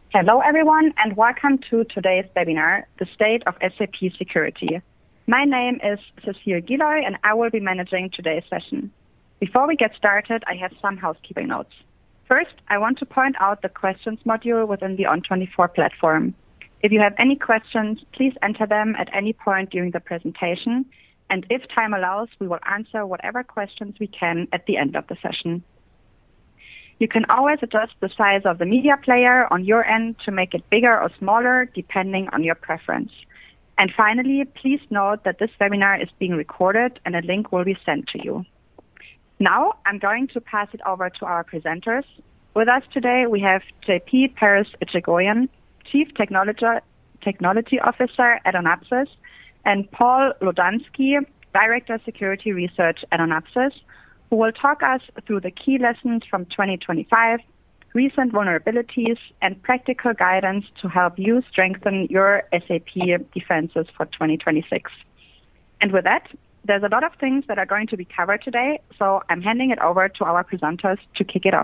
Hello, everyone, and welcome to today's webinar, The State of SAP Security. My name is Cecile Giloy, and I will be managing today's session. Before we get started, I have some housekeeping notes. First, I want to point out the questions module within the ON24 platform. If you have any questions, please enter them at any point during the presentation, and if time allows, we will answer whatever questions we can at the end of the session. You can always adjust the size of the media player on your end to make it bigger or smaller, depending on your preference. And finally, please note that this webinar is being recorded and a link will be sent to you. Now, I'm going to pass it over to our presenters. With us today, we have JP Peres-Echegoyen, Chief Technology Officer at Onapsis, and Paul Lodansky, Director Security Research at Onapsis, who will talk us through the key lessons from 2025, recent vulnerabilities, and practical guidance to help you strengthen your SAP defenses for 2026. And with that, there's a lot of things that are going to be covered today, so I'm handing it over to our presenters to kick it off.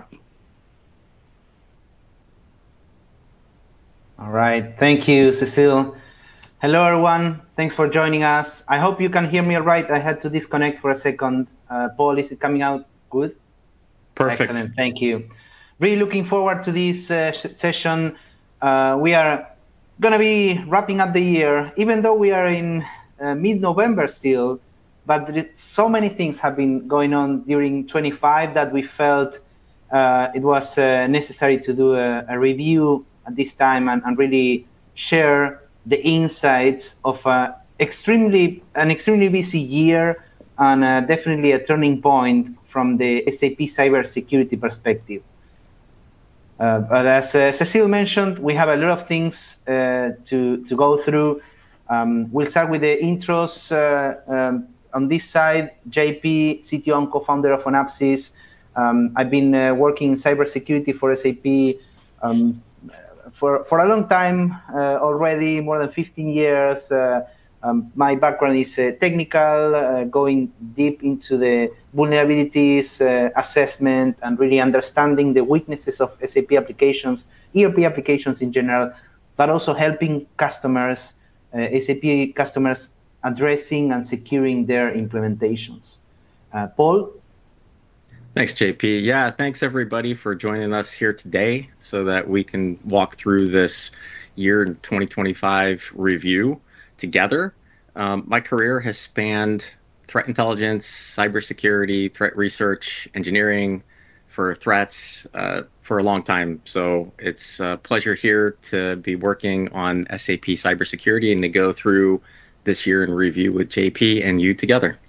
All right, thank you, Cecile. Hello, everyone. Thanks for joining us. I hope you can hear me all right. I had to disconnect for a second. Paul, is it coming out good? Perfect. Excellent, thank you. Really looking forward to this session. We are going to be wrapping up the year, even though we are in mid-November still, but so many things have been going on during 25 that we felt it was necessary to do a review at this time and really share the insights of an extremely busy year and definitely a turning point from the SAP cybersecurity perspective. But as Cecile mentioned, we have a lot of things to go through. We'll start with the intros. On this side, JP, CTO and co-founder of Onapsis. I've been working in cybersecurity for SAP for a long time already, more than 15 years. My background is technical, going deep into the vulnerabilities assessment and really understanding the weaknesses of SAP applications, ERP applications in general, but also helping customers, SAP customers, addressing and securing their implementations. Paul? Thanks, JP. Yeah, thanks everybody for joining us here today so that we can walk through this year 2025 review together. My career has spanned threat intelligence, cybersecurity, threat research, engineering for threats for a long time. So it's a pleasure here to be working on SAP cybersecurity and to go through this year in review with JP and you together.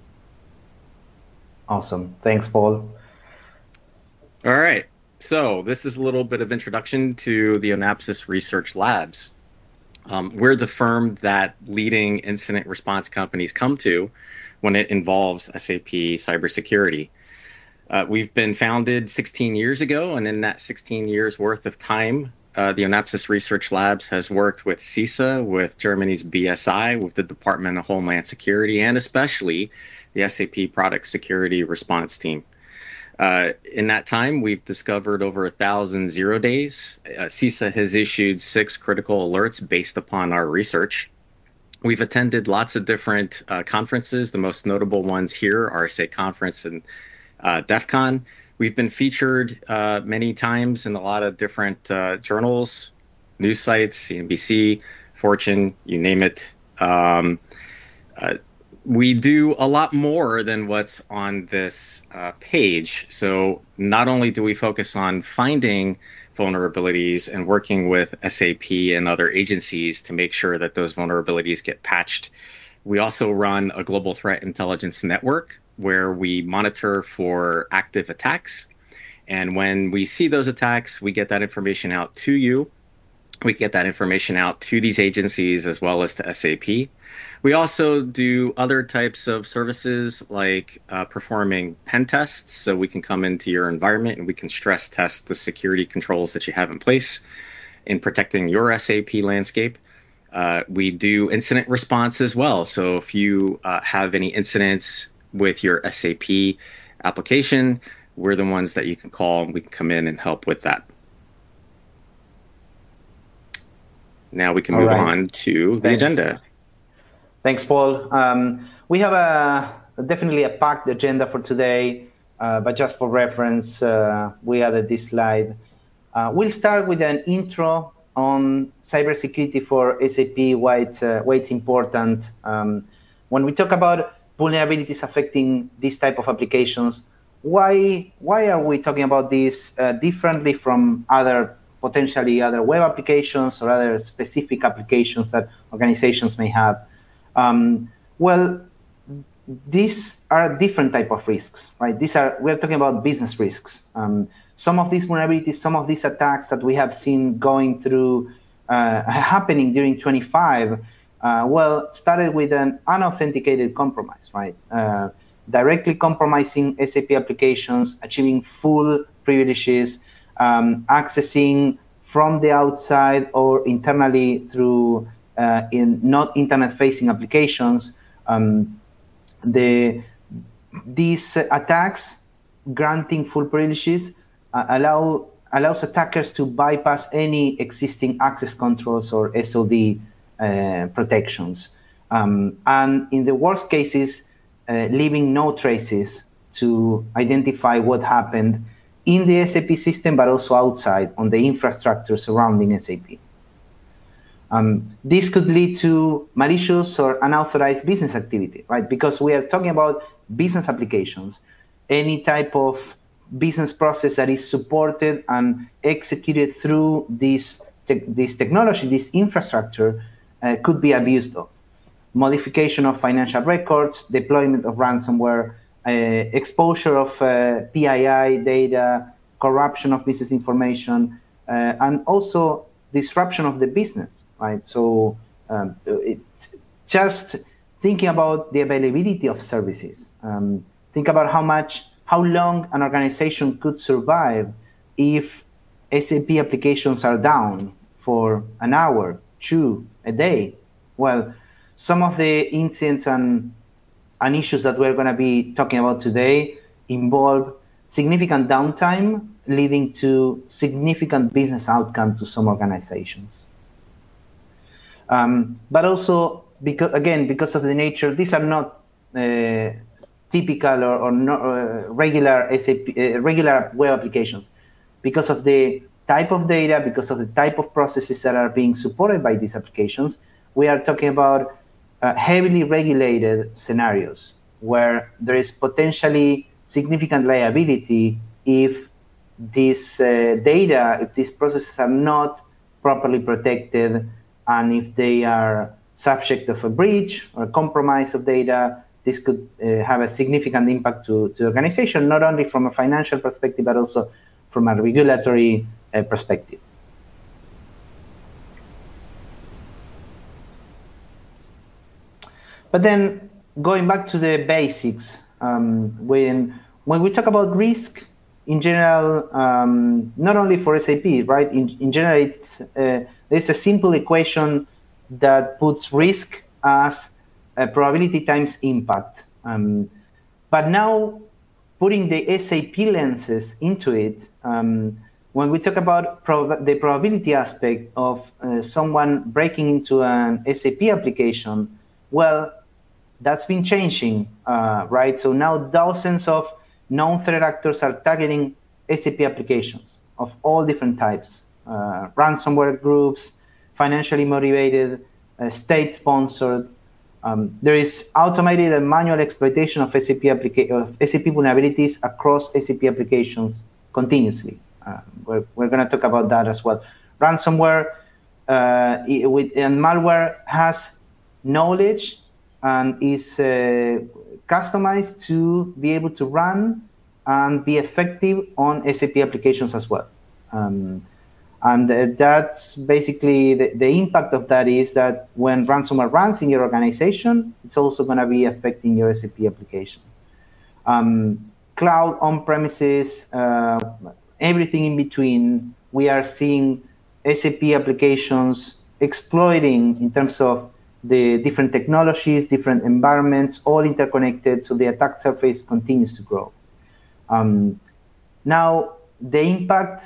Awesome. Thanks, Paul. All right. So this is a little bit of introduction to the Onapsis Research Labs. We're the firm that leading incident response companies come to when it involves SAP cybersecurity. We've been founded 16 years ago, and in that 16 years worth of time, the Onapsis Research Labs has worked with CISA, with Germany's BSI, with the Department of Homeland Security, and especially the SAP Product Security Response Team. In that time, we've discovered over 1,000 zero days. CISA has issued 6 critical alerts based upon our research. We've attended lots of different conferences. The most notable ones here are RSA Conference and DEF CON. We've been featured many times in a lot of different journals, news sites, CNBC, Fortune, you name it. We do a lot more than what's on this page. So not only do we focus on finding vulnerabilities and working with SAP and other agencies to make sure that those vulnerabilities get patched, we also run a global threat intelligence network where we monitor for active attacks. And when we see those attacks, we get that information out to you. We get that information out to these agencies as well as to SAP. We also do other types of services like performing pen tests. So we can come into your environment and we can stress test the security controls that you have in place in protecting your SAP landscape. We do incident response as well. So if you have any incidents with your SAP application, we're the ones that you can call and we can come in and help with that. Now we can move on to the agenda. Thanks, Paul. We have definitely a packed agenda for today, but just for reference, we added this slide. We'll start with an intro on cybersecurity for SAP, why it's important. When we talk about vulnerabilities affecting this type of applications, why are we talking about this differently from potentially other web applications or other specific applications that organizations may have? Well, these are different type of risks, right? We're talking about business risks. Some of these vulnerabilities, some of these attacks that we have seen going through, happening during 25, started with an unauthenticated compromise, right? Directly compromising SAP applications, achieving full privileges, accessing from the outside or internally through not internet-facing applications. These attacks, granting full privileges, allows attackers to bypass any existing access controls or SOD protections. And in the worst cases, leaving no traces to identify what happened in the SAP system, but also outside on the infrastructure surrounding SAP. This could lead to malicious or unauthorized business activity, right? Because we are talking about business applications. Any type of business process that is supported and executed through this technology, this infrastructure, could be abused of. Modification of financial records, deployment of ransomware, exposure of PII data, corruption of business information, and also disruption of the business, right? So it's just thinking about the availability of services. Think about how long an organization could survive if SAP applications are down for an hour, 2, a day. Well, some of the incidents and issues that we're going to be talking about today involve significant downtime, leading to significant business outcome to some organizations. But also, because of the nature, these are not typical or not regular SAP, regular web applications. Because of the type of data, because of the type of processes that are being supported by these applications, we are talking about heavily regulated scenarios where there is potentially significant liability if this data, if these processes are not properly protected, and if they are subject of a breach or a compromise of data, this could have a significant impact to the organization, not only from a financial perspective, but also from a regulatory perspective. But then going back to the basics, when we talk about risk in general, not only for SAP, right? In general, there's a simple equation that puts risk as a probability times impact. But now putting the SAP lenses into it, when we talk about the probability aspect of someone breaking into an SAP application, well, that's been changing, right? So now dozens of known threat actors are targeting SAP applications of all different types, ransomware groups, financially motivated, state-sponsored. There is automated and manual exploitation of SAP vulnerabilities across SAP applications continuously. We're going to talk about that as well. Ransomware and malware has knowledge and is customized to be able to run and be effective on SAP applications as well. And that's basically the impact of that is that when ransomware runs in your organization, it's also going to be affecting your SAP application. Cloud, on-premises, everything in between, we are seeing SAP applications exploiting in terms of the different technologies, different environments, all interconnected, so the attack surface continues to grow. Now, the impact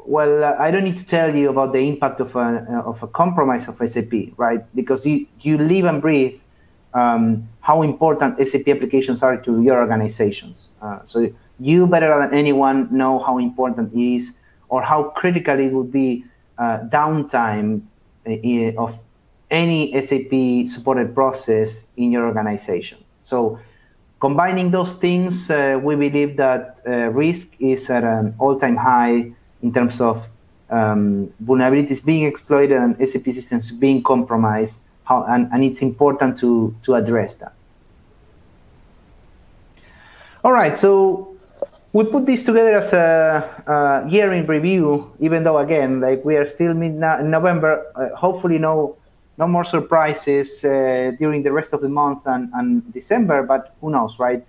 well, I don't need to tell you about the impact of a compromise of SAP, right? Because you live and breathe how important SAP applications are to your organizations. So you better than anyone know how important it is, or how critical it would be downtime of any SAP supported process in your organization. So combining those things, we believe that risk is at an all-time high in terms of vulnerabilities being exploited and SAP systems being compromised, and it's important to address that. All right, so we put this together as a year in review, even though, again, like we are still mid-November, hopefully no more surprises during the rest of the month and December, but who knows, right?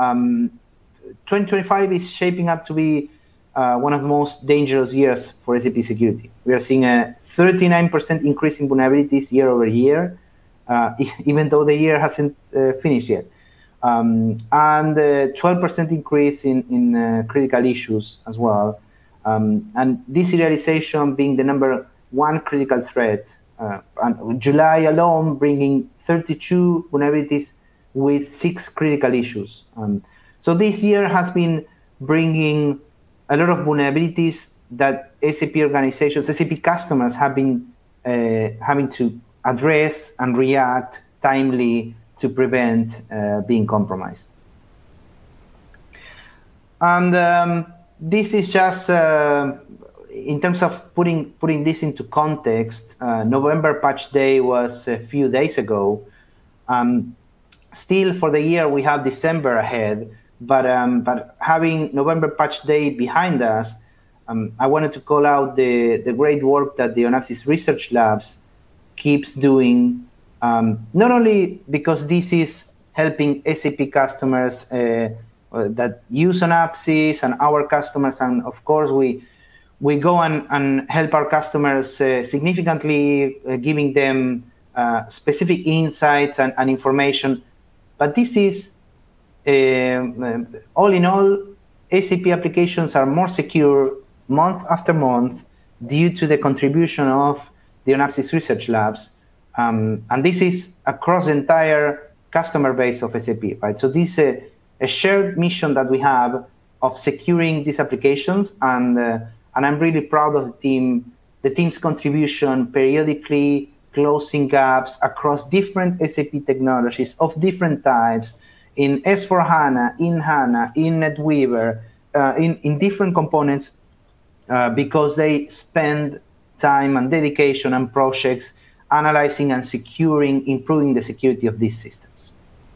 2025 is shaping up to be one of the most dangerous years for SAP security. We are seeing a 39% increase in vulnerabilities year over year, even though the year hasn't finished yet. And 12% increase in critical issues as well. And deserialization being the #1 critical threat. And July alone bringing 32 vulnerabilities with 6 critical issues. So this year has been bringing a lot of vulnerabilities that SAP organizations, SAP customers have been having to address and react timely to prevent being compromised. And this is just, in terms of putting this into context, November Patch Day was a few days ago. Still for the year, we have December ahead, but having November Patch Day behind us, I wanted to call out the great work that the Onapsis Research Labs keeps doing, not only because this is helping SAP customers that use Onapsis and our customers, and of course we go and help our customers significantly, giving them specific insights and information, but this is all in all, SAP applications are more secure month after month due to the contribution of the Onapsis Research Labs. And this is across the entire customer base of SAP, right? So this is a shared mission that we have of securing these applications, and I'm really proud of the team's contribution, periodically closing gaps across different SAP technologies of different types, in S/4HANA, in HANA, in NetWeaver, in different components, because they spend time and dedication and projects analyzing and securing, improving the security of these systems.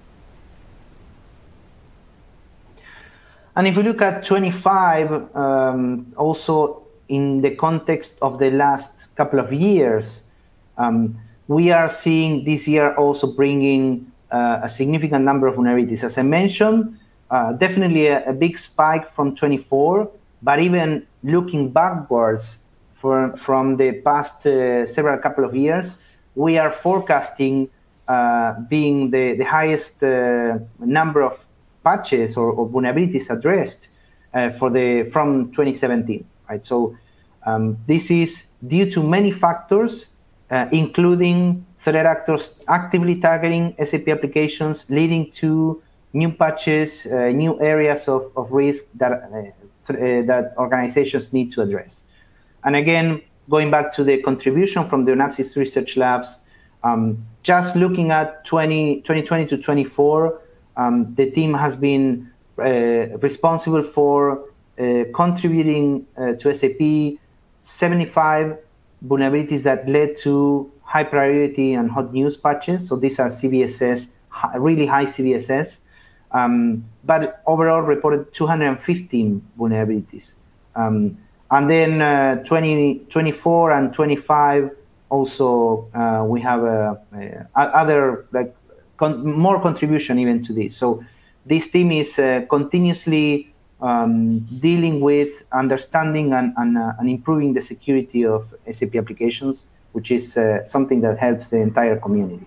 And if we look at 25, also in the context of the last couple of years, we are seeing this year also bringing a significant number of vulnerabilities. As I mentioned, definitely a big spike from 24, but even looking backwards from the past several couple of years, we are forecasting being the highest number of patches or vulnerabilities addressed from 2017, right? So this is due to many factors, including threat actors actively targeting SAP applications, leading to new patches, new areas of risk that organizations need to address. And again, going back to the contribution from the Onapsis Research Labs, just looking at 2020 to 24, the team has been responsible for contributing to SAP 75 vulnerabilities that led to high priority and hot news patches. So these are CVSS, really high CVSS, but overall reported 215 vulnerabilities. And then 2024 and 25 also we have other more contribution even to this. So this team is continuously dealing with understanding and improving the security of SAP applications, which is something that helps the entire community.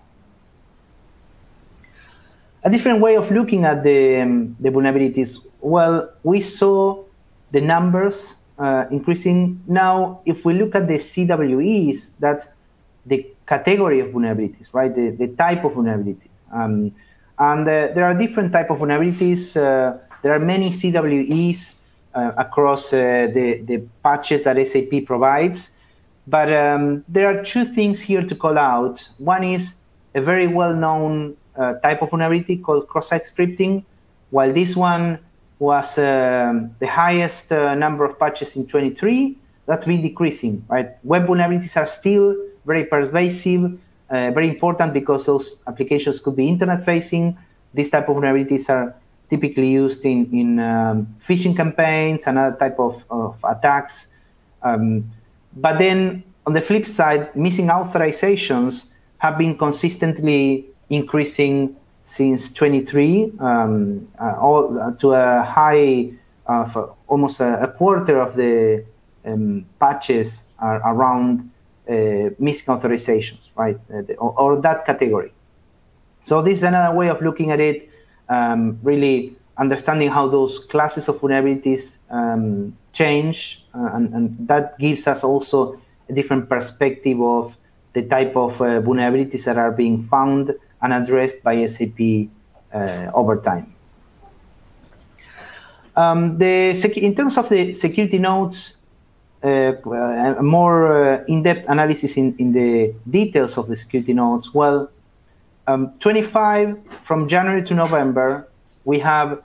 A different way of looking at the vulnerabilities, well, we saw the numbers increasing. Now, if we look at the CWEs, that's the category of vulnerabilities, right? The type of vulnerability. There are different type of vulnerabilities. There are many CWEs across the patches that SAP provides. But there are two things here to call out. One is a very well-known type of vulnerability called cross-site scripting. While this one was the highest number of patches in 23, that's been decreasing, right? Web vulnerabilities are still very pervasive, very important because those applications could be internet-facing. These type of vulnerabilities are typically used in phishing campaigns and other type of attacks. But then on the flip side, missing authorizations have been consistently increasing since 23, to a high of almost a quarter of the patches are around missing authorizations, right? Or that category. So this is another way of looking at it, really understanding how those classes of vulnerabilities change, and that gives us also a different perspective of the type of vulnerabilities that are being found and addressed by SAP over time. In terms of the security nodes, a more in-depth analysis in the details of the security nodes. Well, 25 from January to November, we have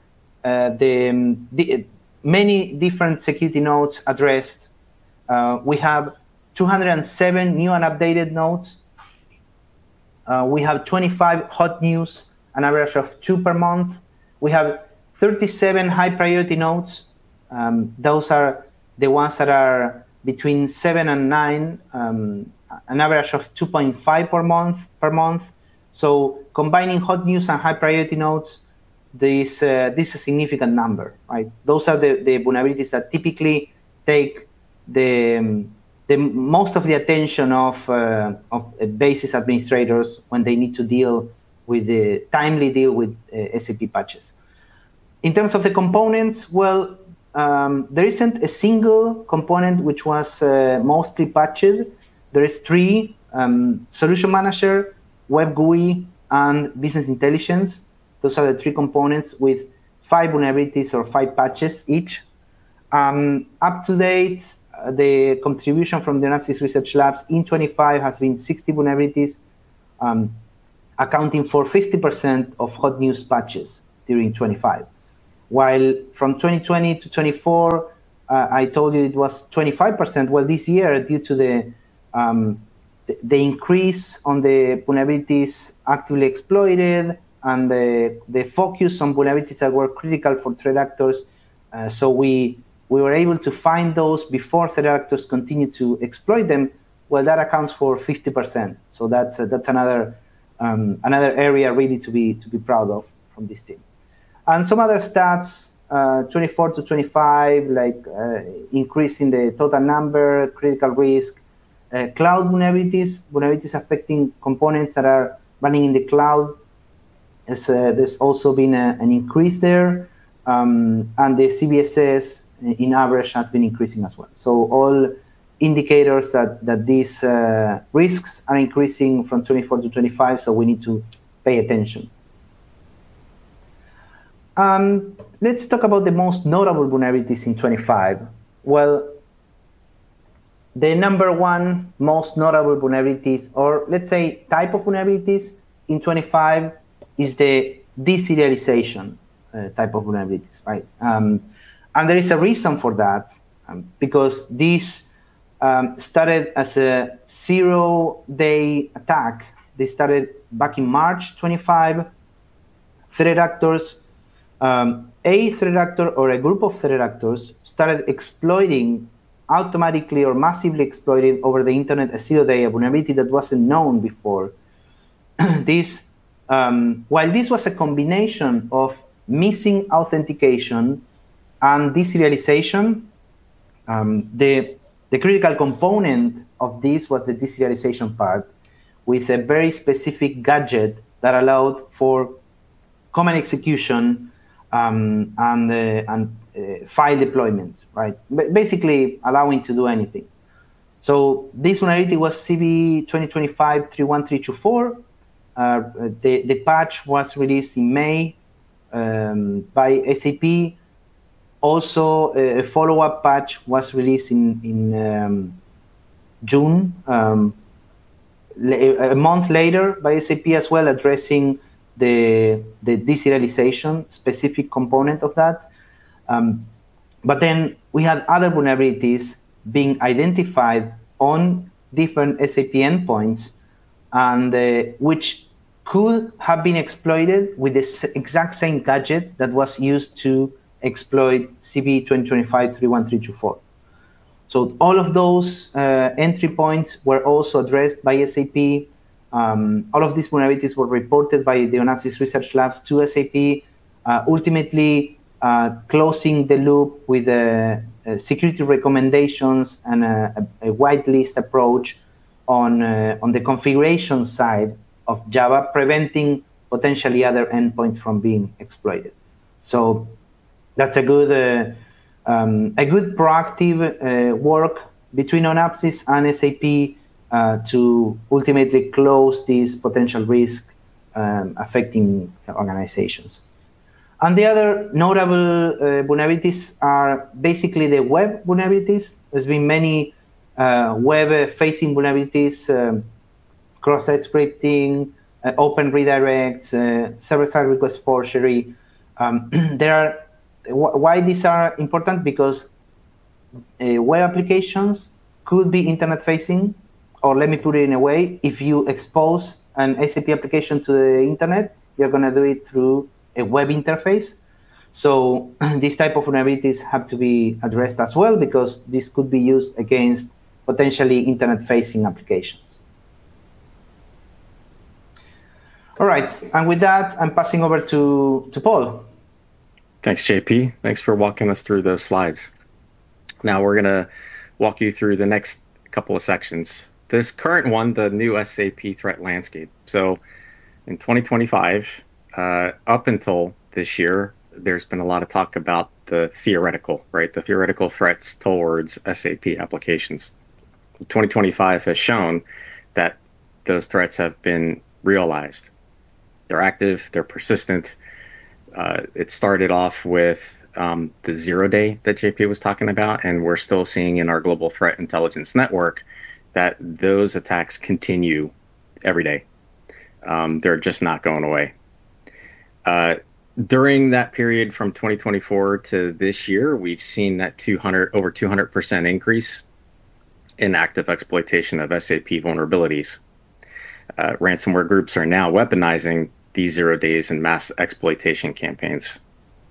the many different security nodes addressed. We have 207 new and updated nodes. We have 25 hot news, an average of 2 per month. We have 37 high priority nodes. Those are the ones that are between 7 and 9, an average of 2.5 per month. So combining hot news and high priority nodes, this is a significant number, right? Those are the vulnerabilities that typically take the most of the attention of basis administrators when they need to timely deal with SAP patches. In terms of the components, well, there isn't a single component which was mostly patched. There is 3: Solution Manager, Web GUI, and Business Intelligence. Those are the 3 components with 5 vulnerabilities or 5 patches each. Up to date, the contribution from the Onapsis Research Labs in 25 has been 60 vulnerabilities, accounting for 50% of hot news patches during 25. While from 2020 to 24, I told you it was 25%. Well, this year, due to the increase on the vulnerabilities actively exploited and the focus on vulnerabilities that were critical for threat actors, so we were able to find those before threat actors continue to exploit them. Well, that accounts for 50%. So that's another area really to be proud of from this team. And some other stats, 24 to 25, like increasing the total number, critical risk, cloud vulnerabilities affecting components that are running in the cloud. There's also been an increase there, and the CVSS in average has been increasing as well. So all indicators that these risks are increasing from 24 to 25, so we need to pay attention. Let's talk about the most notable vulnerabilities in 25. Well, the number 1 most notable vulnerabilities, or let's say type of vulnerabilities in 25, is the deserialization type of vulnerabilities, right? And there is a reason for that, because this started as a 0-day attack. They started back in March 25. Threat actors, a threat actor or a group of threat actors started exploiting, automatically or massively exploiting over the internet, a 0-day vulnerability that wasn't known before. While this was a combination of missing authentication and deserialization, the critical component of this was the deserialization part, with a very specific gadget that allowed for command execution and file deployment, right? Basically allowing to do anything. So this vulnerability was CVE 2025-31324. The patch was released in May by SAP. Also, a follow-up patch was released in June, a month later by SAP as well, addressing the deserialization specific component of that. But then we had other vulnerabilities being identified on different SAP endpoints, and which could have been exploited with the exact same gadget that was used to exploit CVE 2025-31324. So all of those entry points were also addressed by SAP. All of these vulnerabilities were reported by the Onapsis Research Labs to SAP, ultimately closing the loop with security recommendations and a whitelist approach on the configuration side of Java, preventing potentially other endpoints from being exploited. So that's a good proactive work between Onapsis and SAP to ultimately close these potential risks affecting organizations. And the other notable vulnerabilities are basically the web vulnerabilities. There's been many web-facing vulnerabilities, cross-site scripting, open redirects, server-side request forgery. Why these are important? Because web applications could be internet-facing, or let me put it in a way, if you expose an SAP application to the internet, you're going to do it through a web interface. So these type of vulnerabilities have to be addressed as well, because this could be used against potentially internet-facing applications. All right, and with that, I'm passing over to Paul. Thanks, JP. Thanks for walking us through those slides. Now we're going to walk you through the next couple of sections. This current one, the new SAP threat landscape. So in 2025, up until this year, there's been a lot of talk about the theoretical, right? The theoretical threats towards SAP applications. 2025 has shown that those threats have been realized. They're active, they're persistent. It started off with the 0 day that JP was talking about, and we're still seeing in our global threat intelligence network that those attacks continue every day. They're just not going away. During that period from 2024 to this year, we've seen that over 200% increase in active exploitation of SAP vulnerabilities. Ransomware groups are now weaponizing these 0 days and mass exploitation campaigns.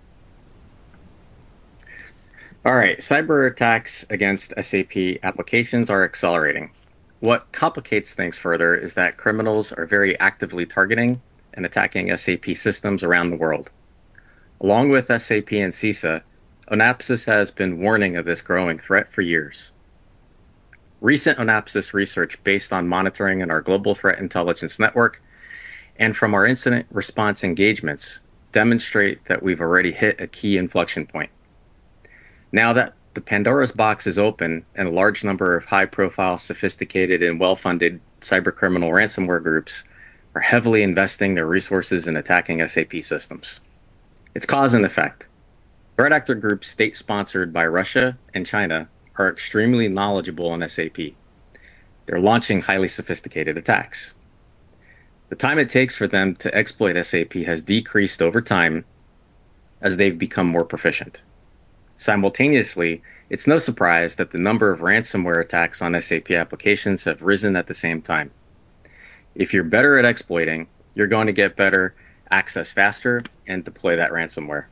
All right, cyber attacks against SAP applications are accelerating. What complicates things further is that criminals are very actively targeting and attacking SAP systems around the world. Along with SAP and CISA, Onapsis has been warning of this growing threat for years. Recent Onapsis research based on monitoring in our global threat intelligence network and from our incident response engagements demonstrate that we've already hit a key inflection point. Now that the Pandora's box is open and a large number of high-profile, sophisticated, and well-funded cybercriminal ransomware groups are heavily investing their resources in attacking SAP systems. It's cause and effect. Threat actor groups state-sponsored by Russia and China are extremely knowledgeable on SAP. They're launching highly sophisticated attacks. The time it takes for them to exploit SAP has decreased over time as they've become more proficient. Simultaneously, it's no surprise that the number of ransomware attacks on SAP applications have risen at the same time. If you're better at exploiting, you're going to get better access faster and deploy that ransomware.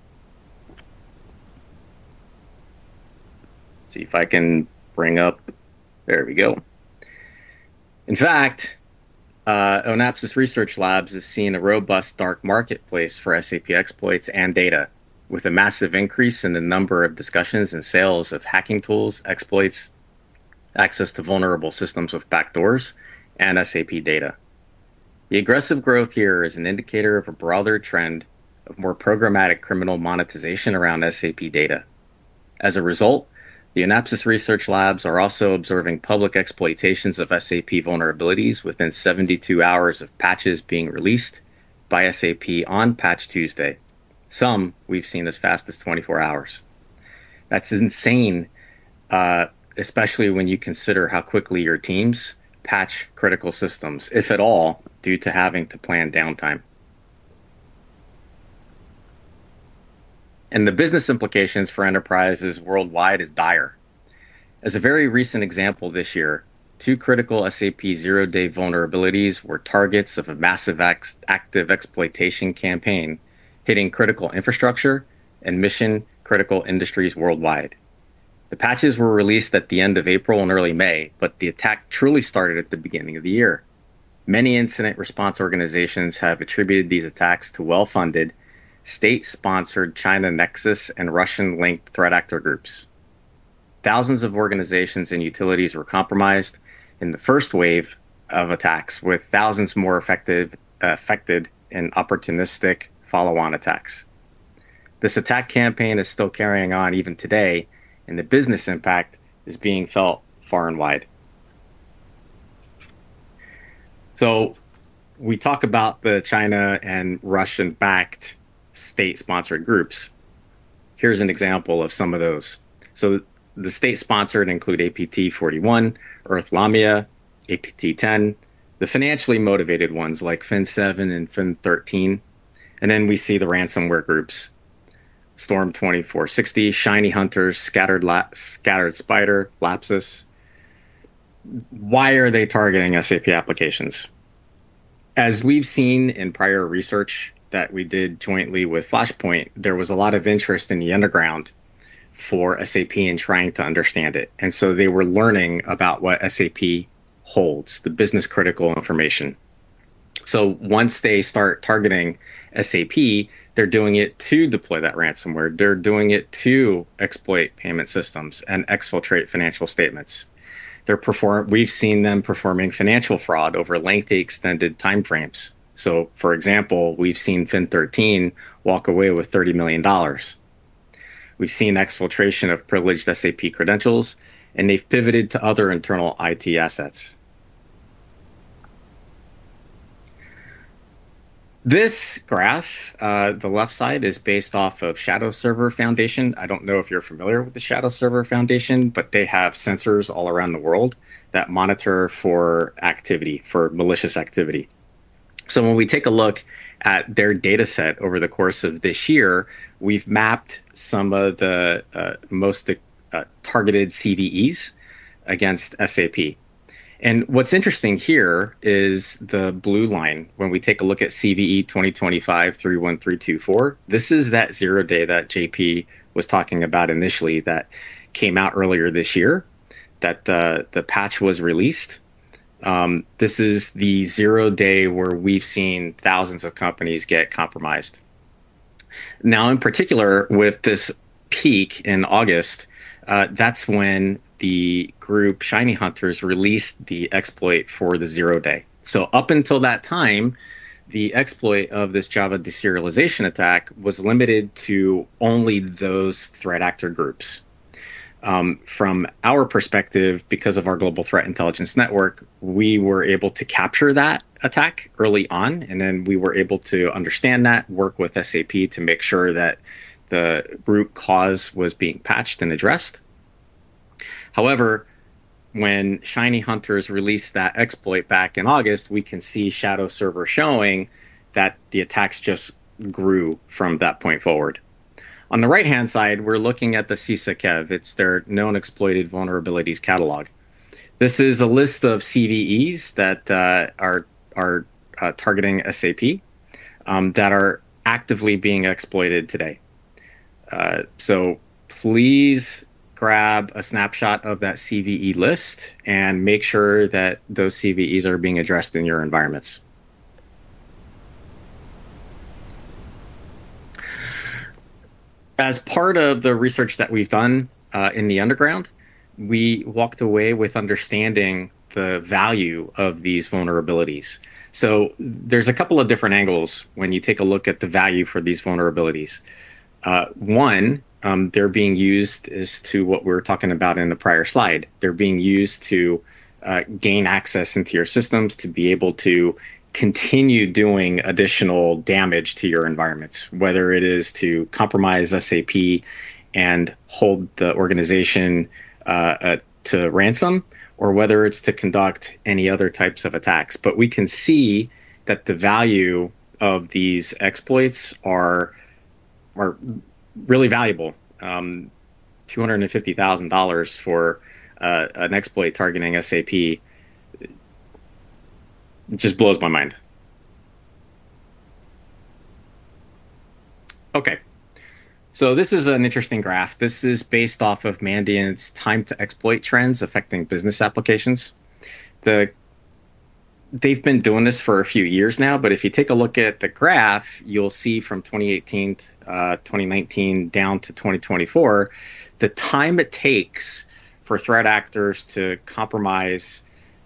See if I can bring up, there we go. In fact, Onapsis Research Labs is seeing a robust dark marketplace for SAP exploits and data, with a massive increase in the number of discussions and sales of hacking tools, exploits, access to vulnerable systems with backdoors, and SAP data. The aggressive growth here is an indicator of a broader trend of more programmatic criminal monetization around SAP data, As a result, the Onapsis Research Labs are also observing public exploitations of SAP vulnerabilities within 72 hours of patches being released by SAP on Patch Tuesday. Some we've seen as fast as 24 hours. That's insane, especially when you consider how quickly your teams patch critical systems, if at all, due to having to plan downtime. And the business implications for enterprises worldwide is dire. As a very recent example this year, 2 critical SAP zero-day vulnerabilities were targets of a massive active exploitation campaign hitting critical infrastructure and mission-critical industries worldwide. The patches were released at the end of April and early May, but the attack truly started at the beginning of the year. Many incident response organizations have attributed these attacks to well-funded, state-sponsored China Nexus and Russian-linked threat actor groups. Thousands of organizations and utilities were compromised in the first wave of attacks, with thousands more affected in opportunistic follow-on attacks. This attack campaign is still carrying on even today, and the business impact is being felt far and wide. So we talk about the China and Russian-backed state-sponsored groups. Here's an example of some of those. So the state-sponsored include APT41, Earth Lamia, APT10, the financially motivated ones like Fin7 and Fin13, and then we see the ransomware groups, Storm 2460, Shiny Hunters, Scattered Spider, Lapsus. Why are they targeting SAP applications? As we've seen in prior research that we did jointly with Flashpoint, there was a lot of interest in the underground for SAP and trying to understand it. And so they were learning about what SAP holds, the business critical information. So once they start targeting SAP, they're doing it to deploy that ransomware. They're doing it to exploit payment systems and exfiltrate financial statements. We've seen them performing financial fraud over lengthy extended timeframes. So, for example, we've seen Fin13 walk away with $30 million. We've seen exfiltration of privileged SAP credentials, and they've pivoted to other internal IT assets. This graph, the left side, is based off of Shadow Server Foundation. I don't know if you're familiar with the Shadow Server Foundation, but they have sensors all around the world that monitor for activity, for malicious activity. So when we take a look at their data set over the course of this year, we've mapped some of the most targeted CVEs against SAP. And what's interesting here is the blue line. When we take a look at CVE 2025-31324, this is that 0 day that JP was talking about initially that came out earlier this year, that the patch was released. This is the 0 day where we've seen thousands of companies get compromised. Now, in particular, with this peak in August, that's when the group Shiny Hunters released the exploit for the 0 day. So up until that time, the exploit of this Java deserialization attack was limited to only those threat actor groups. From our perspective, because of our global threat intelligence network, we were able to capture that attack early on, and then we were able to understand that, work with SAP to make sure that the root cause was being patched and addressed. However, when Shiny Hunters released that exploit back in August, we can see Shadow Server showing that the attacks just grew from that point forward. On the right-hand side, we're looking at the CISA-KEV. It's their known exploited vulnerabilities catalog. This is a list of CVEs that are targeting SAP that are actively being exploited today. So please grab a snapshot of that CVE list and make sure that those CVEs are being addressed in your environments. As part of the research that we've done in the underground, we walked away with understanding the value of these vulnerabilities. So there's a couple of different angles when you take a look at the value for these vulnerabilities. One they're being used as to what we were talking about in the prior slide. They're being used to gain access into your systems to be able to continue doing additional damage to your environments, whether it is to compromise SAP and hold the organization to ransom, or whether it's to conduct any other types of attacks. But we can see that the value of these exploits are really valuable. $250,000 for an exploit targeting SAP just blows my mind. Okay, so this is an interesting graph. This is based off of Mandiant's time to exploit trends affecting business applications. They've been doing this for a few years now, but if you take a look at the graph, you'll see from 2018, 2019 down to 2024, the time it takes for threat actors to compromise,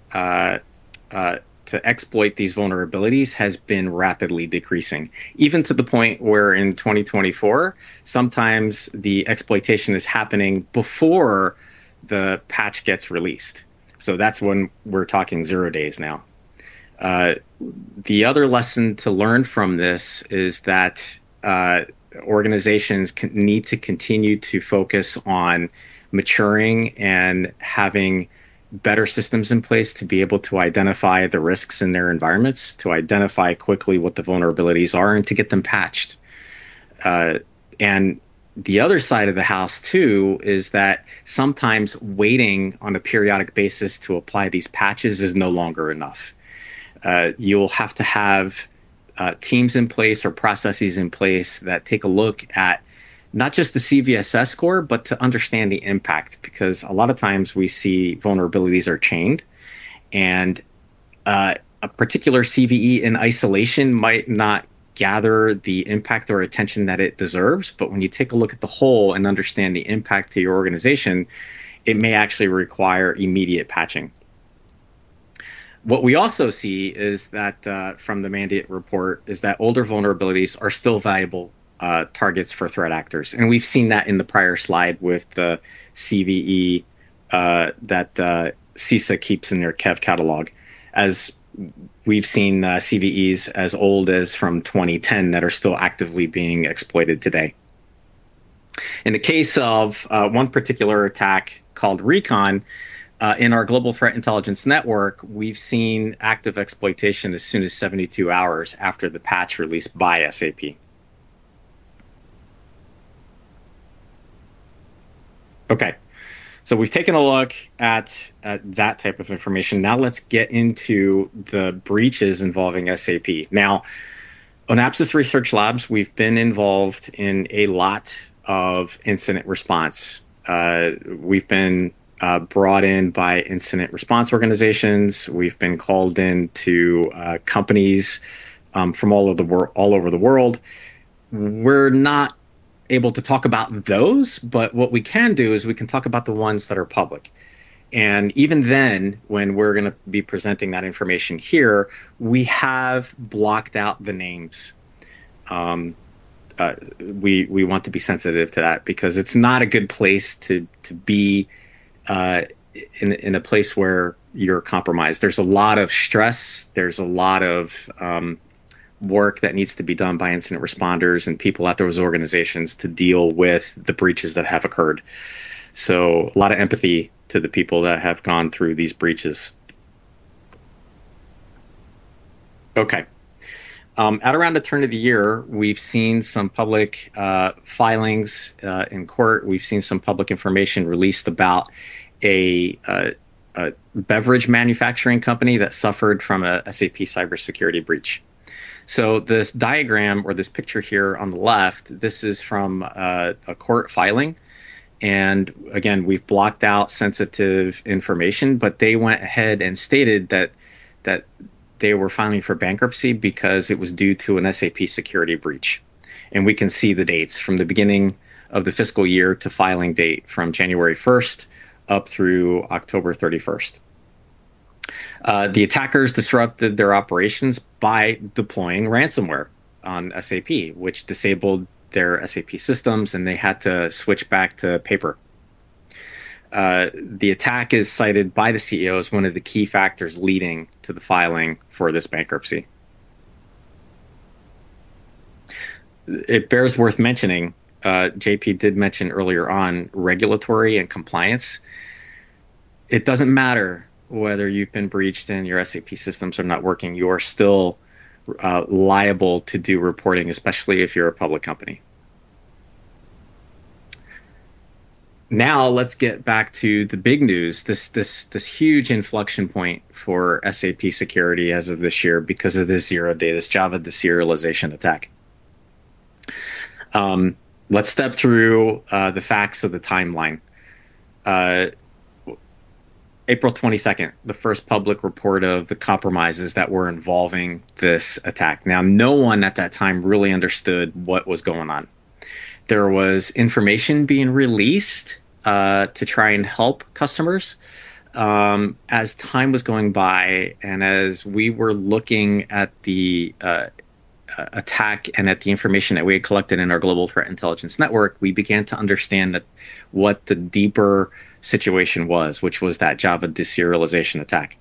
to exploit these vulnerabilities has been rapidly decreasing, even to the point where in 2024, sometimes the exploitation is happening before the patch gets released. So that's when we're talking 0 days now. The other lesson to learn from this is that organizations need to continue to focus on maturing and having better systems in place to be able to identify the risks in their environments, to identify quickly what the vulnerabilities are, and to get them patched. And the other side of the house, too, is that sometimes waiting on a periodic basis to apply these patches is no longer enough. You'll have to have teams in place or processes in place that take a look at not just the CVSS score, but to understand the impact, because a lot of times we see vulnerabilities are chained, and a particular CVE in isolation might not gather the impact or attention that it deserves. But when you take a look at the whole and understand the impact to your organization, it may actually require immediate patching. What we also see is that from the Mandiant report is that older vulnerabilities are still valuable targets for threat actors. And we've seen that in the prior slide with the CVE that CISA keeps in their KEV catalog, as we've seen CVEs as old as from 2010 that are still actively being exploited today. In the case of one particular attack called Recon, in our Global Threat Intelligence Network, we've seen active exploitation as soon as 72 hours after the patch released by SAP. Okay, so we've taken a look at that type of information. Now let's get into the breaches involving SAP. Now, on Apsys Research Labs, we've been involved in a lot of incident response. We've been brought in by incident response organizations. We've been called in to companies from all over the world. We're not able to talk about those, but what we can do is we can talk about the ones that are public. And even then, when we're going to be presenting that information here, we have blocked out the names. We want to be sensitive to that because it's not a good place to be in a place where you're compromised. There's a lot of stress. There's a lot of work that needs to be done by incident responders and people at those organizations to deal with the breaches that have occurred. So a lot of empathy to the people that have gone through these breaches. Okay. At around the turn of the year, we've seen some public filings in court. We've seen some public information released about a beverage manufacturing company that suffered from a SAP cybersecurity breach. So this diagram or this picture here on the left, this is from a court filing. And again, we've blocked out sensitive information, but they went ahead and stated that they were filing for bankruptcy because it was due to an SAP security breach. And we can see the dates from the beginning of the fiscal year to filing date from January 1st up through October 31st. The attackers disrupted their operations by deploying ransomware on SAP, which disabled their SAP systems, and they had to switch back to paper. The attack is cited by the CEO as one of the key factors leading to the filing for this bankruptcy. It bears worth mentioning, JP did mention earlier on regulatory and compliance. It doesn't matter whether you've been breached and your SAP systems are not working, you are still liable to do reporting, especially if you're a public company. Now let's get back to the big news, this huge inflection point for SAP security as of this year because of this this Java deserialization attack. Let's step through the facts of the timeline. April 22nd, the first public report of the compromises that were involving this attack. Now, no one at that time really understood what was going on. There was information being released to try and help customers. As time was going by and as we were looking at the attack and at the information that we had collected in our Global Threat Intelligence Network, we began to understand that what the deeper situation was, which was that Java deserialization attack.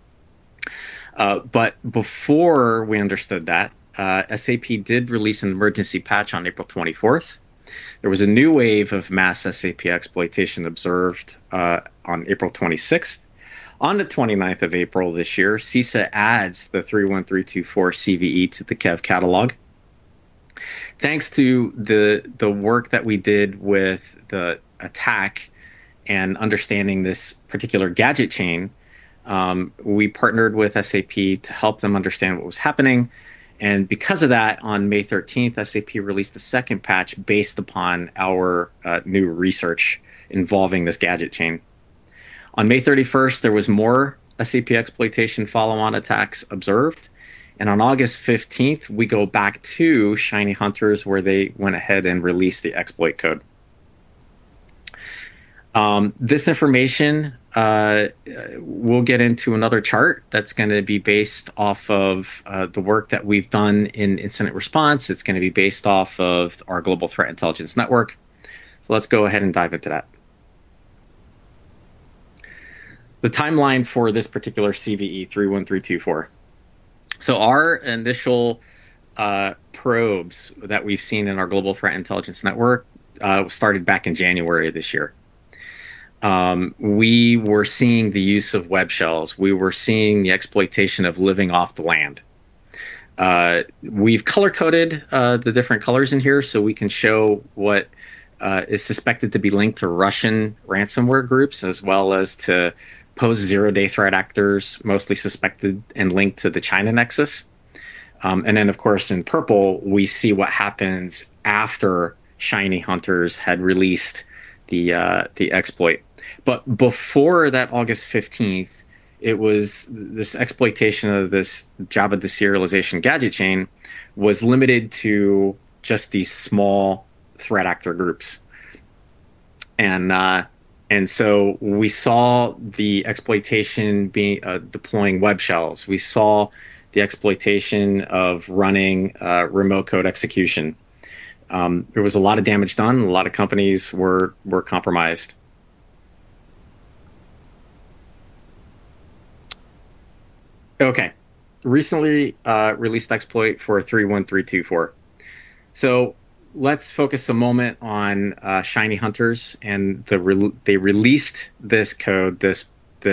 But before we understood that, SAP did release an emergency patch on April 24th. There was a new wave of mass SAP exploitation observed on April 26th. On the 29th of April this year, CISA adds the 31324 CVE to the KEV catalog. Thanks to the work that we did with the attack and understanding this particular gadget chain, we partnered with SAP to help them understand what was happening. And because of that, on May 13th, SAP released a second patch based upon our new research involving this gadget chain. On May 31st, there was more SAP exploitation follow-on attacks observed. And on August 15th, we go back to Shiny Hunters, where they went ahead and released the exploit code. This information, we'll get into another chart that's going to be based off of the work that we've done in incident response. It's going to be based off of our Global Threat Intelligence Network. So let's go ahead and dive into that. The timeline for this particular CVE 31324. So our initial probes that we've seen in our Global Threat Intelligence Network started back in January of this year. We were seeing the use of web shells. We were seeing the exploitation of living off the land. We've color-coded the different colors in here so we can show what is suspected to be linked to Russian ransomware groups, as well as to post-zero-day threat actors, mostly suspected and linked to the China nexus. And then, of course, in purple, we see what happens after Shiny Hunters had released the exploit. But before that August 15th, it was this exploitation of this Java deserialization gadget chain was limited to just these small threat actor groups. And so we saw the exploitation being deploying web shells. We saw the exploitation of running remote code execution. There was a lot of damage done. A lot of companies were compromised. Okay, recently released exploit for 31324. So let's focus a moment on Shiny Hunters, and they released this code, this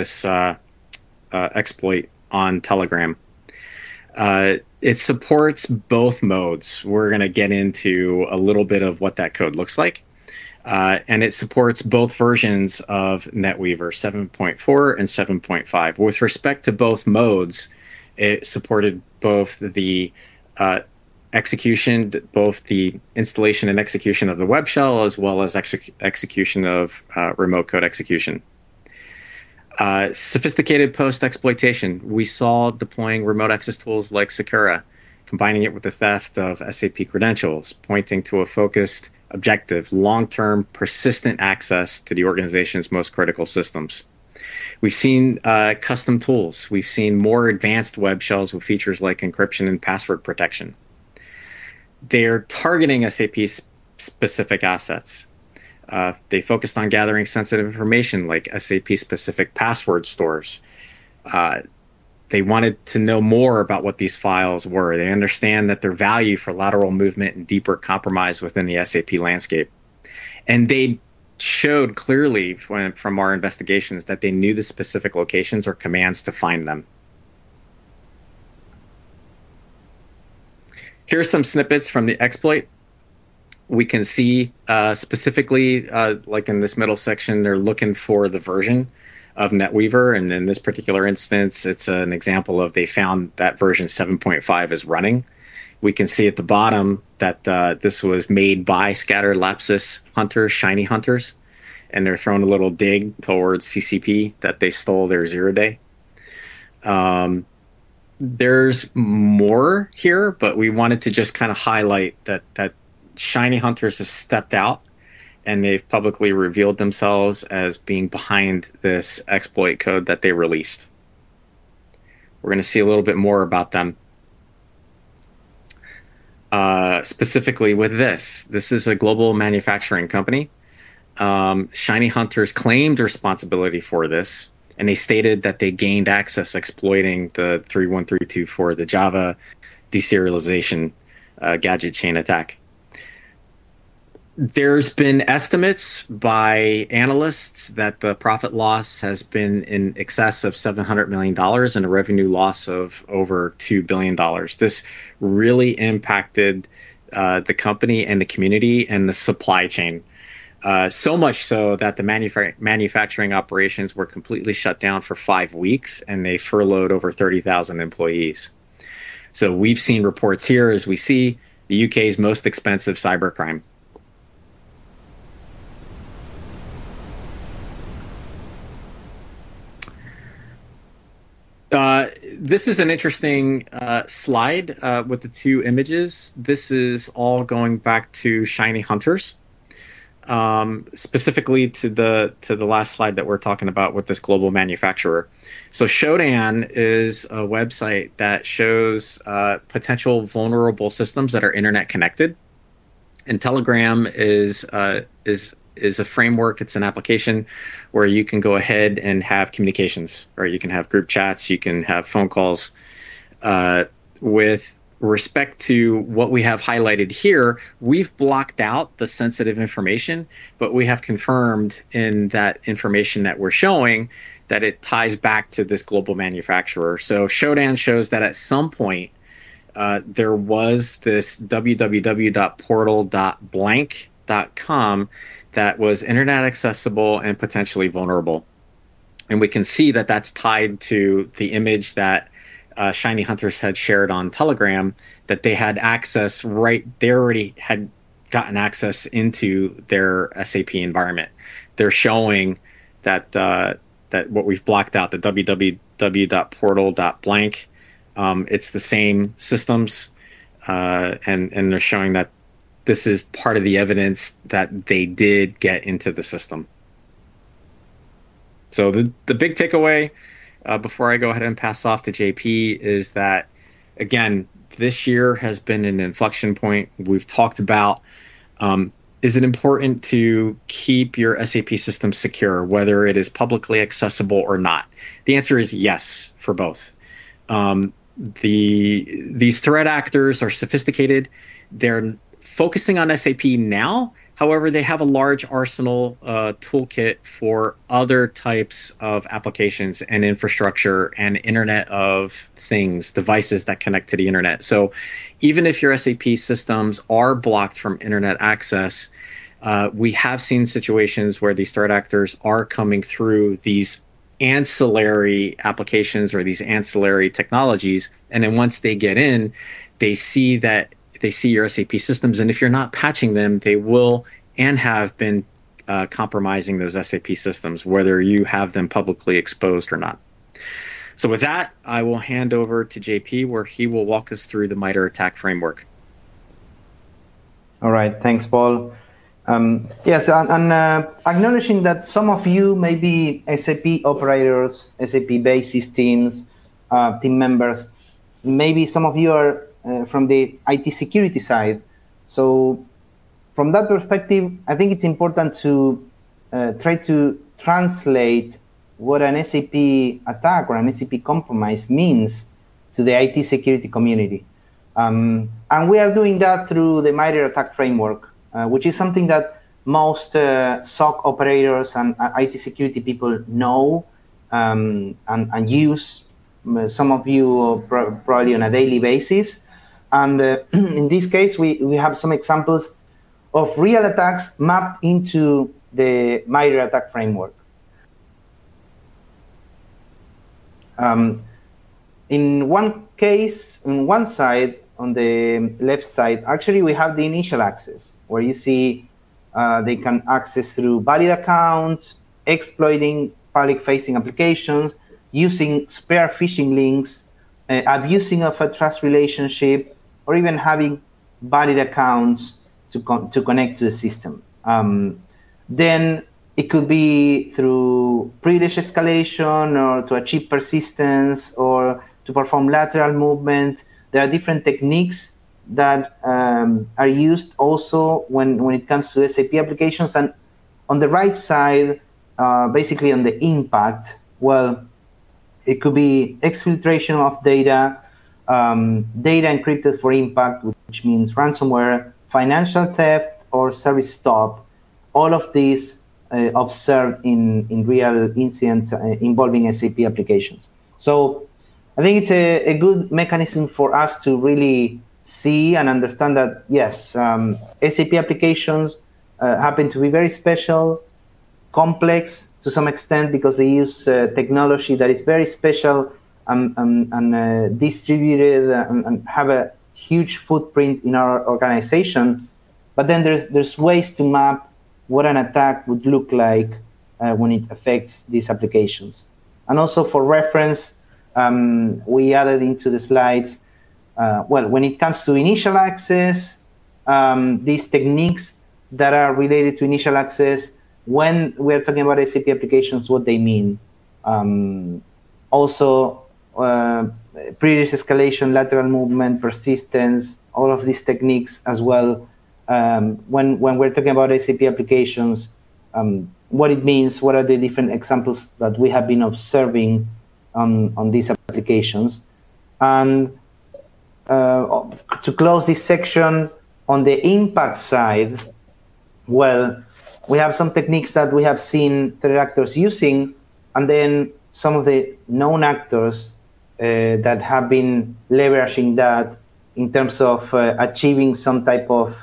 exploit on Telegram. It supports both modes. We're going to get into a little bit of what that code looks like. And it supports both versions of NetWeaver 7.4 and 7.5. With respect to both modes, it supported both the execution, both the installation and execution of the web shell, as well as execution of remote code execution. Sophisticated post-exploitation. We saw deploying remote access tools like Sakura, combining it with the theft of SAP credentials, pointing to a focused objective, long-term, persistent access to the organization's most critical systems. We've seen custom tools. We've seen more advanced web shells with features like encryption and password protection. They're targeting SAP specific assets. They focused on gathering sensitive information like SAP-specific password stores. They wanted to know more about what these files were. They understand that their value for lateral movement and deeper compromise within the SAP landscape. And they showed clearly from our investigations that they knew the specific locations or commands to find them. Here's some snippets from the exploit. We can see specifically, like in this middle section, they're looking for the version of NetWeaver. And in this particular instance, it's an example of they found that version 7.5 is running. We can see at the bottom that this was made by Scattered Lapsus hunters, shiny hunters, and they're throwing a little dig towards CCP that they stole their 0-day. There's more here, but we wanted to just kind of highlight that Shiny Hunters has stepped out and they've publicly revealed themselves as being behind this exploit code that they released. We're going to see a little bit more about them. Specifically with this is a global manufacturing company. Shiny Hunters claimed responsibility for this, and they stated that they gained access exploiting the 31324 for the Java deserialization gadget chain attack. There's been estimates by analysts that the profit loss has been in excess of $700 million and a revenue loss of over $2 billion. This really impacted the company and the community and the supply chain. So much so that the manufacturing operations were completely shut down for 5 weeks, and they furloughed over 30,000 employees. So we've seen reports here, as we see, the UK's most expensive cybercrime. This is an interesting slide with the two images. This is all going back to Shiny Hunters, specifically to the last slide that we're talking about with this global manufacturer. So Shodan is a website that shows potential vulnerable systems that are internet connected, and Telegram is a framework. It's an application where you can go ahead and have communications, right? You can have group chats, you can have phone calls. With respect to what we have highlighted here, we've blocked out the sensitive information, but we have confirmed in that information that we're showing that it ties back to this global manufacturer. So Shodan shows that at some point, there was this www.portal.blank.com that was internet accessible and potentially vulnerable. And we can see that that's tied to the image that Shiny Hunters had shared on Telegram, that they had access they already had gotten access into their SAP environment. They're showing that that what we've blocked out, the www.portal.blank, it's the same systems, and they're showing that this is part of the evidence that they did get into the system. So the big takeaway, before I go ahead and pass off to JP, is that, again, this year has been an inflection point. We've talked about, is it important to keep your SAP system secure, whether it is publicly accessible or not? The answer is yes for both. These threat actors are sophisticated. They're focusing on SAP now. However, they have a large arsenal toolkit for other types of applications and infrastructure and Internet of Things, devices that connect to the internet. So even if your SAP systems are blocked from internet access, we have seen situations where these threat actors are coming through these ancillary applications or these ancillary technologies. And then once they get in, they see your SAP systems, and if you're not patching them, they will and have been compromising those SAP systems, whether you have them publicly exposed or not. So with that, I will hand over to JP, where he will walk us through the MITRE ATT&CK framework. All right, thanks, Paul. Yes, and acknowledging that some of you may be SAP operators, SAP basis teams, team members. Maybe some of you are from the IT security side. So from that perspective, I think it's important to try to translate what an SAP attack or an SAP compromise means to the IT security community. And we are doing that through the MITRE ATT&CK framework, which is something that most SOC operators and IT security people know and use. Some of you probably on a daily basis. And in this case, we have some examples of real attacks mapped into the MITRE ATT&CK framework. In one case, on one side, on the left side, actually we have the initial access, where you see they can access through valid accounts, exploiting public-facing applications, using spare phishing links, abusing of a trust relationship, or even having valid accounts to connect to the system. Then it could be through privilege escalation, or to achieve persistence, or to perform lateral movement. There are different techniques that are used also when it comes to SAP applications. And on the right side, basically on the impact, well, it could be exfiltration of data, data encrypted for impact, which means ransomware, financial theft, or service stop. All of these observed in real incidents involving SAP applications. So I think it's a good mechanism for us to really see and understand that, yes, SAP applications happen to be very special, complex to some extent, because they use technology that is very special and distributed and have a huge footprint in our organization. But then there's ways to map what an attack would look like when it affects these applications. And also for reference, we added into the slides, well, when it comes to initial access, these techniques that are related to initial access, when we're talking about SAP applications, what they mean. Also, privilege escalation, lateral movement, persistence, all of these techniques as well. When we're talking about SAP applications, what it means, what are the different examples that we have been observing on these applications. And to close this section, on the impact side, well, we have some techniques that we have seen threat actors using, and then some of the known actors that have been leveraging that in terms of achieving some type of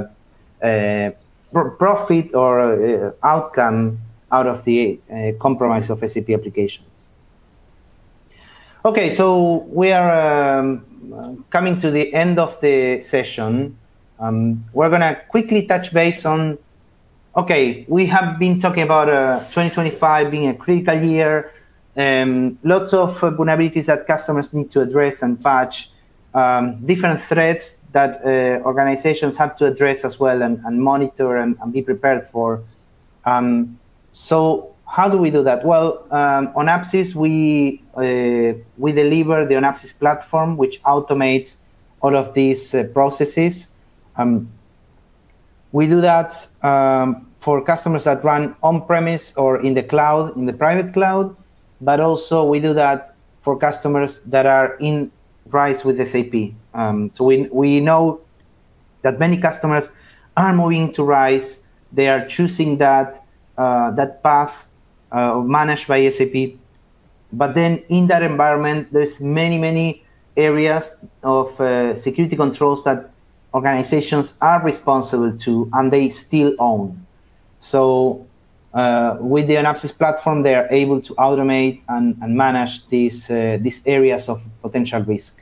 profit or outcome out of the compromise of SAP applications. Okay, so we are coming to the end of the session. We're going to quickly touch base on, okay, we have been talking about 2025 being a critical year, lots of vulnerabilities that customers need to address and patch, different threats that organizations have to address as well and monitor and be prepared for. So how do we do that? Well, on Apsys, we deliver the Apsys platform, which automates all of these processes. We do that for customers that run on-premise or in the cloud, in the private cloud, but also we do that for customers that are in RISE with SAP. So we know that many customers are moving to RISE. They are choosing that path managed by SAP. But then in that environment, there's many areas of security controls that organizations are responsible to and they still own. So with the Apsys platform, they are able to automate and manage these areas of potential risk.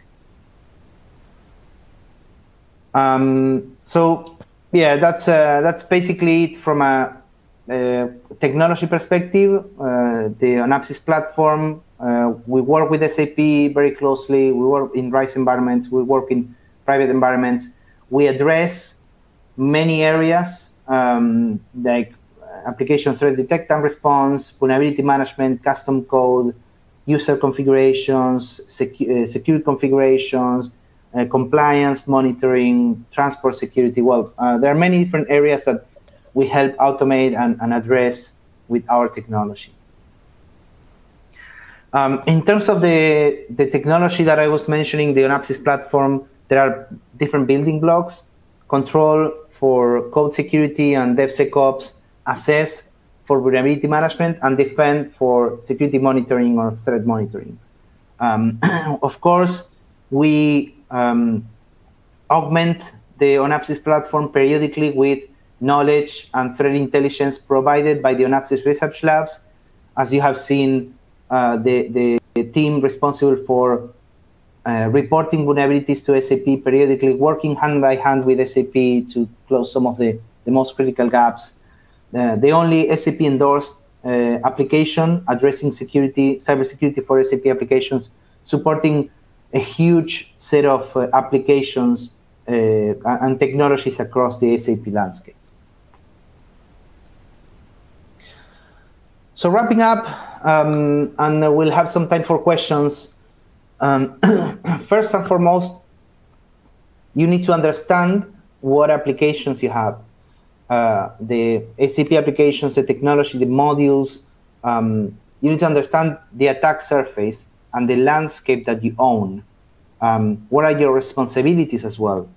So yeah, that's basically it from a technology perspective. The Apsys platform, we work with SAP very closely. We work in RISE environments. We work in private environments. We address many areas like application threat detect and response, vulnerability management, custom code, user configurations, secure configurations, compliance, monitoring, transport security. Well, there are many different areas that we help automate and address with our technology. In terms of the technology that I was mentioning, the Onapsis platform, there are different building blocks: control for code security and DevSecOps, assess for vulnerability management, and defend for security monitoring or threat monitoring. Of course, we augment the Onapsis platform periodically with knowledge and threat intelligence provided by the Onapsis Research Labs. As you have seen, the team responsible for reporting vulnerabilities to SAP periodically, working hand by hand with SAP to close some of the most critical gaps. The only SAP-endorsed application addressing cybersecurity for SAP applications, supporting a huge set of applications and technologies across the SAP landscape. So wrapping up, and we'll have some time for questions. First and foremost, you need to understand what applications you have. The SAP applications, the technology, the modules. You need to understand the attack surface and the landscape that you own. What are your responsibilities as well?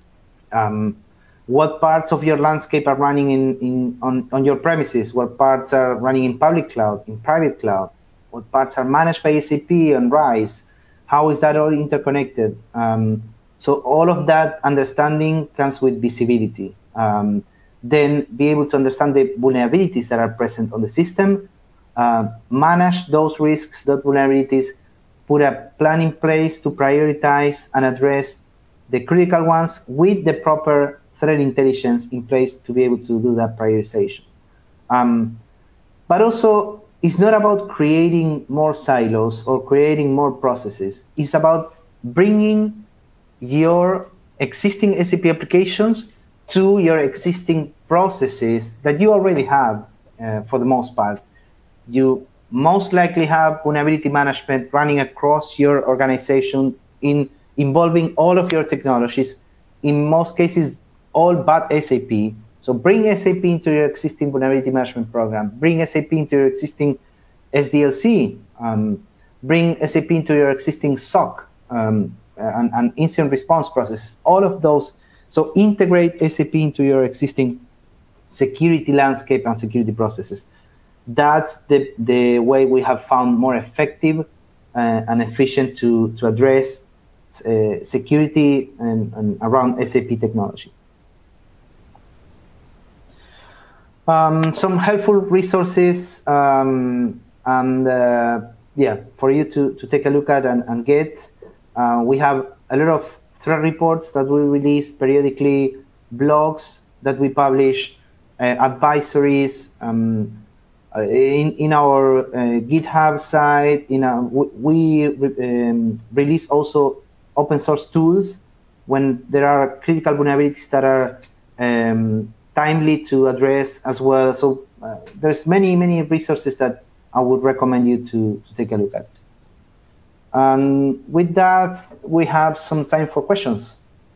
What parts of your landscape are running on your premises? What parts are running in public cloud, in private cloud? What parts are managed by SAP and RISE? How is that all interconnected? So all of that understanding comes with visibility. Then be able to understand the vulnerabilities that are present on the system, manage those risks, those vulnerabilities, put a plan in place to prioritize and address the critical ones with the proper threat intelligence in place to be able to do that prioritization. But also, it's not about creating more silos or creating more processes. It's about bringing your existing SAP applications to your existing processes that you already have for the most part. You most likely have vulnerability management running across your organization involving all of your technologies, in most cases, all but SAP. So bring SAP into your existing vulnerability management program, bring SAP into your existing SDLC, bring SAP into your existing SOC and incident response processes, all of those. So integrate SAP into your existing security landscape and security processes. That's the way we have found more effective and efficient to address security and around SAP technology. Some helpful resources yeah, for you to take a look at and get. We have a lot of threat reports that we release periodically, blogs that we publish, advisories in our GitHub site. We release also open source tools when there are critical vulnerabilities that are timely to address as well. So there's many resources that I would recommend you to take a look at. And with that, we have some time for questions.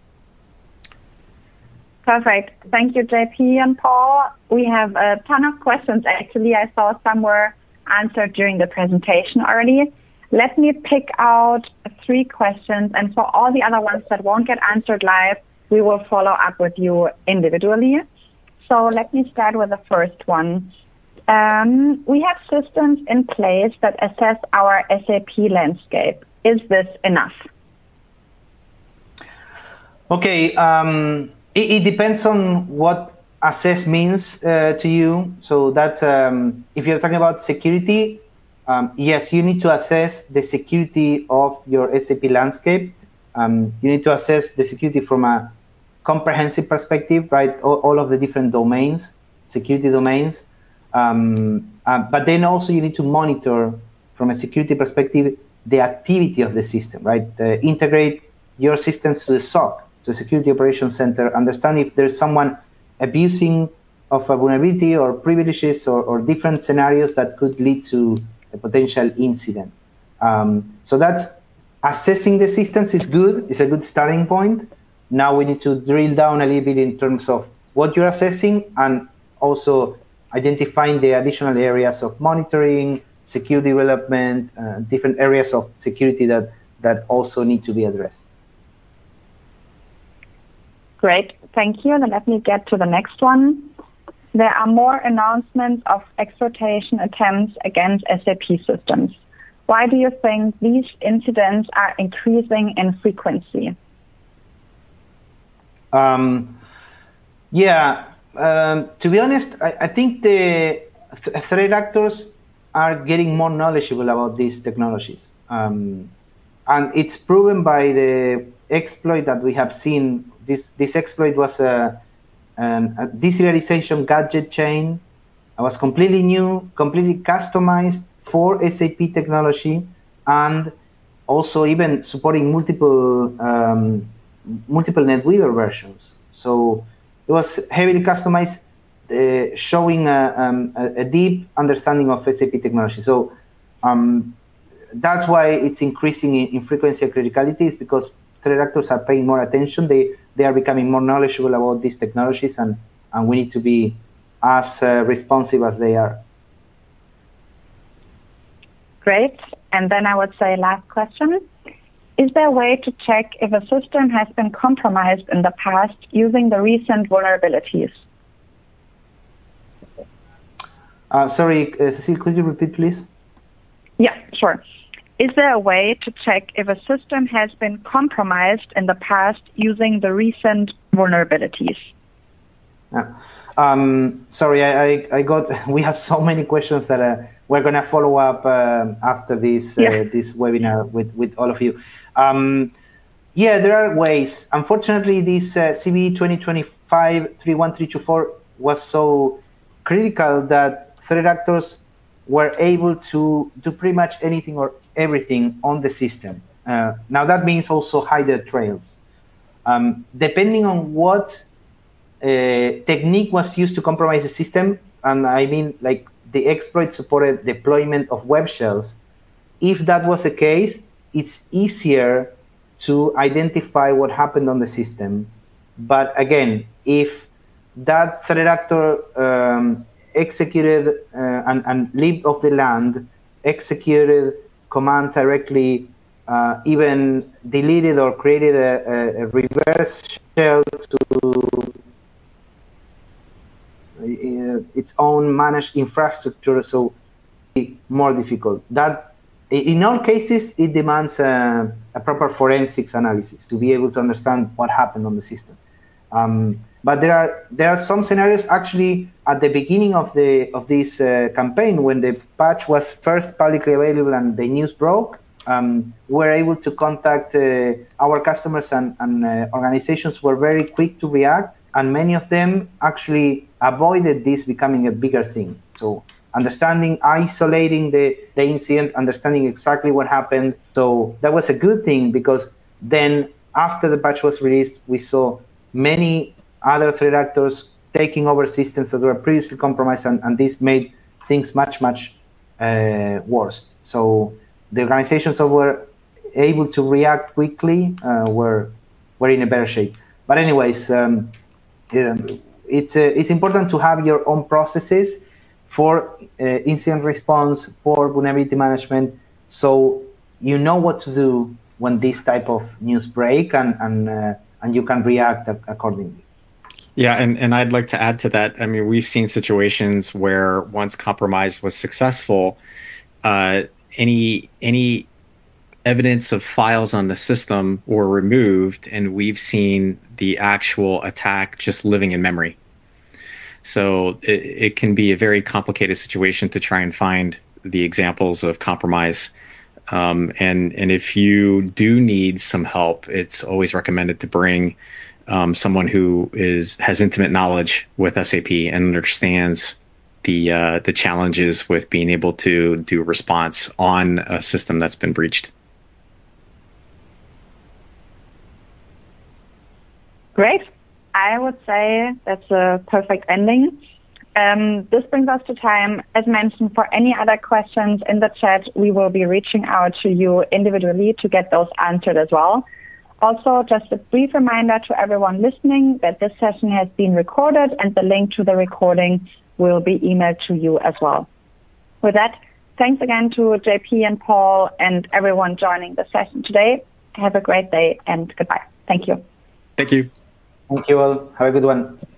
Perfect. Thank you, JP and Paul. We have a ton of questions, actually. I saw some were answered during the presentation already. Let me pick out 3 questions, and for all the other ones that won't get answered live, we will follow up with you individually. So let me start with the first one. We have systems in place that assess our SAP landscape. Is this enough? Okay. It depends on what assess means to you. So that's if you're talking about security, yes, you need to assess the security of your SAP landscape. You need to assess the security from a comprehensive perspective, right? All of the different domains, security domains. But then also you need to monitor from a security perspective the activity of the system, right? Integrate your systems to the SOC, to the Security Operations Center, understand if there's someone abusing of a vulnerability or privileges or different scenarios that could lead to a potential incident. So that's assessing the systems is good. It's a good starting point. Now we need to drill down a little bit in terms of what you're assessing and also identifying the additional areas of monitoring, security development, different areas of security that also need to be addressed. Great, thank you. Then let me get to the next one. There are more announcements of exploitation attempts against SAP systems. Why do you think these incidents are increasing in frequency? To be honest, I think the threat actors are getting more knowledgeable about these technologies. And it's proven by the exploit that we have seen. This exploit was a deserialization gadget chain. It was completely new, completely customized for SAP technology, and also even supporting multiple NetWeaver versions. So it was heavily customized, showing a deep understanding of SAP technology. So that's why it's increasing in frequency and criticality, is because threat actors are paying more attention. They are becoming more knowledgeable about these technologies, and we need to be as responsive as they are. Great. And then I would say last question. Is there a way to check if a system has been compromised in the past using the recent vulnerabilities? Sorry, Cecile, could you repeat, please? Yeah, sure. Is there a way to check if a system has been compromised in the past using the recent vulnerabilities? Sorry, we have so many questions that we're going to follow up after this this webinar with all of you. There are ways. Unfortunately, this CVE 2025-31324 was so critical that threat actors were able to do pretty much anything or everything on the system. Now that means also hide their trails. Depending on what technique was used to compromise the system, and I mean like the exploit supported deployment of web shells. If that was the case, it's easier to identify what happened on the system. But again, if that threat actor executed and lived off the land, executed commands directly, even deleted or created a reverse shell to its own managed infrastructure, so more difficult. That in all cases it demands a proper forensics analysis to be able to understand what happened on the system. But there are some scenarios actually at the beginning of this campaign, when the patch was first publicly available and the news broke. We were able to contact our customers, and organizations were very quick to react, and many of them actually avoided this becoming a bigger thing. So understanding, isolating the incident, understanding exactly what happened. So that was a good thing, because then after the patch was released, we saw many other threat actors taking over systems that were previously compromised, and this made things much worse. So the organizations that were able to react quickly were in a better shape. But anyways, it's important to have your own processes for incident response, for vulnerability management, so you know what to do when this type of news break, and you can react accordingly. Yeah, and I'd like to add to that. I mean, we've seen situations where once compromise was successful, any evidence of files on the system were removed, and we've seen the actual attack just living in memory. So it can be a very complicated situation to try and find the examples of compromise. And if you do need some help, it's always recommended to bring someone who has intimate knowledge with SAP and understands the challenges with being able to do a response on a system that's been breached. Great. I would say that's a perfect ending. This brings us to time. As mentioned, for any other questions in the chat, we will be reaching out to you individually to get those answered as well. Also, just a brief reminder to everyone listening that this session has been recorded and the link to the recording will be emailed to you as well. With that, thanks again to JP and Paul and everyone joining the session today. Have a great day and goodbye. Thank you. Thank you. Thank you all. Have a good one.